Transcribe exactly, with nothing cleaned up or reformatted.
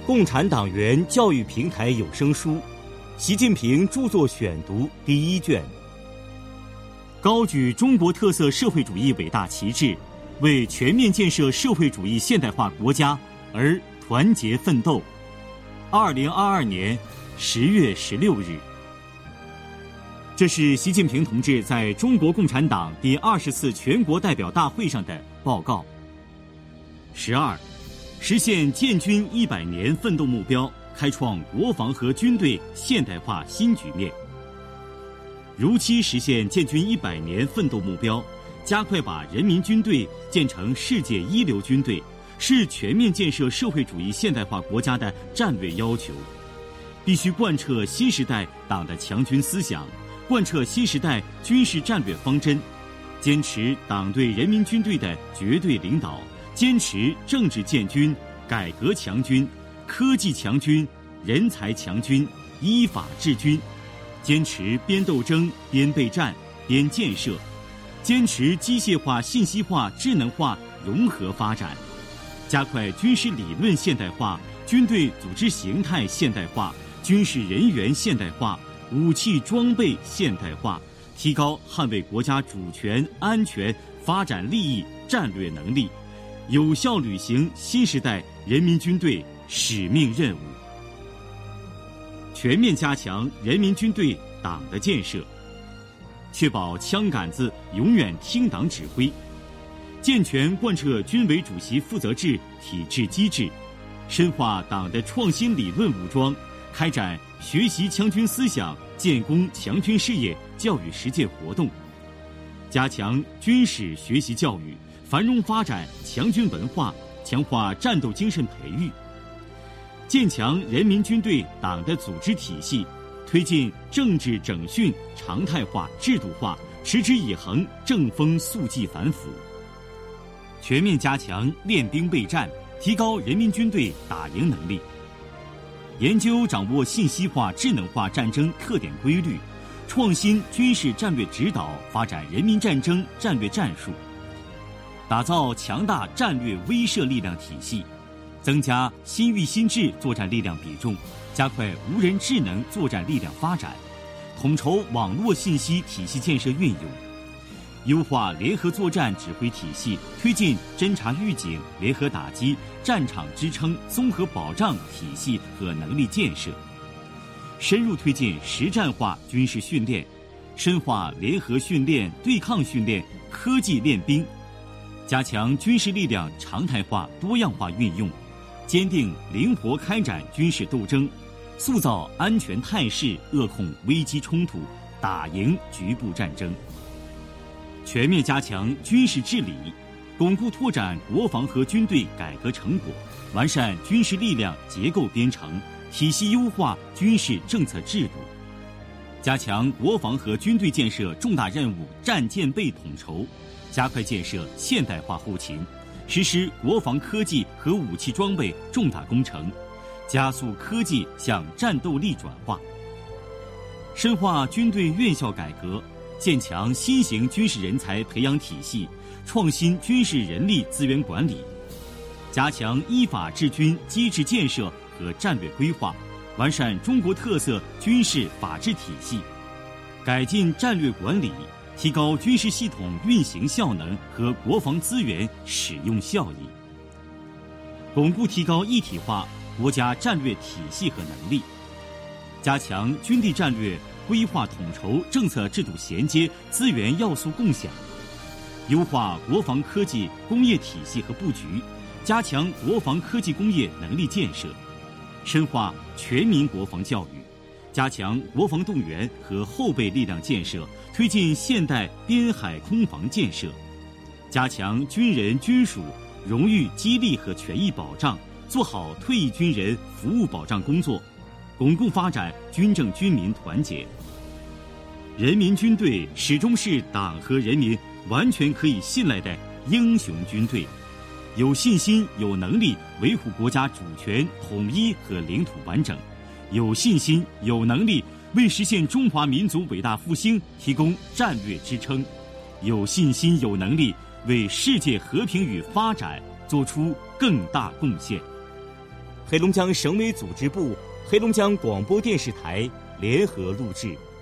共产党员教育平台有声书，习近平著作选读第一卷。高举中国特色社会主义伟大旗帜，为全面建设社会主义现代化国家而团结奋斗。二零二二年十月十六日，这是习近平同志在中国共产党第二十次全国代表大会上的报告。十二，实现建军一百年奋斗目标，开创国防和军队现代化新局面。如期实现建军一百年奋斗目标，加快把人民军队建成世界一流军队，是全面建设社会主义现代化国家的战略要求。必须贯彻新时代党的强军思想，贯彻新时代军事战略方针，坚持党对人民军队的绝对领导，坚持政治建军、改革强军、科技强军、人才强军、依法治军，坚持边斗争边备战边建设，坚持机械化、信息化、智能化融合发展，加快军事理论现代化、军队组织形态现代化、军事人员现代化、武器装备现代化，提高捍卫国家主权、安全、发展利益战略能力，有效履行新时代人民军队使命任务。全面加强人民军队党的建设，确保枪杆子永远听党指挥，健全贯彻军委主席负责制体制机制，深化党的创新理论武装，开展学习强军思想、建功强军事业教育实践活动，加强军事学习教育，繁荣发展强军文化，强化战斗精神培育，建强人民军队党的组织体系，推进政治整训常态化、制度化，持之以恒正风肃纪反腐。全面加强练兵备战，提高人民军队打赢能力。研究掌握信息化、智能化战争特点规律，创新军事战略指导，发展人民战争战略战术，打造强大战略威慑力量体系，增加新域新制作战力量比重，加快无人智能作战力量发展，统筹网络信息体系建设运用，优化联合作战指挥体系，推进侦察预警、联合打击、战场支撑、综合保障体系和能力建设，深入推进实战化军事训练，深化联合训练、对抗训练、科技练兵，加强军事力量常态化、多样化运用，坚定灵活开展军事斗争，塑造安全态势，扼控危机冲突，打赢局部战争。全面加强军事治理，巩固拓展国防和军队改革成果，完善军事力量结构编程，体系优化军事政策制度，加强国防和军队建设重大任务战建备统筹，加快建设现代化后勤，实施国防科技和武器装备重大工程，加速科技向战斗力转化，深化军队院校改革，建强新型军事人才培养体系，创新军事人力资源管理，加强依法治军机制建设和战略规划，完善中国特色军事法治体系，改进战略管理，提高军事系统运行效能和国防资源使用效益，巩固提高一体化国家战略体系和能力，加强军地战略规划统筹、政策制度衔接、资源要素共享，优化国防科技工业体系和布局，加强国防科技工业能力建设，深化全民国防教育，加强国防动员和后备力量建设，推进现代边海空防建设，加强军人军属荣誉激励和权益保障，做好退役军人服务保障工作，巩固发展军政军民团结。人民军队始终是党和人民完全可以信赖的英雄军队，有信心、有能力维护国家主权、统一和领土完整，有信心、有能力为实现中华民族伟大复兴提供战略支撑，有信心、有能力为世界和平与发展做出更大贡献。 黑龙江省委组织部、黑龙江广播电视台联合录制。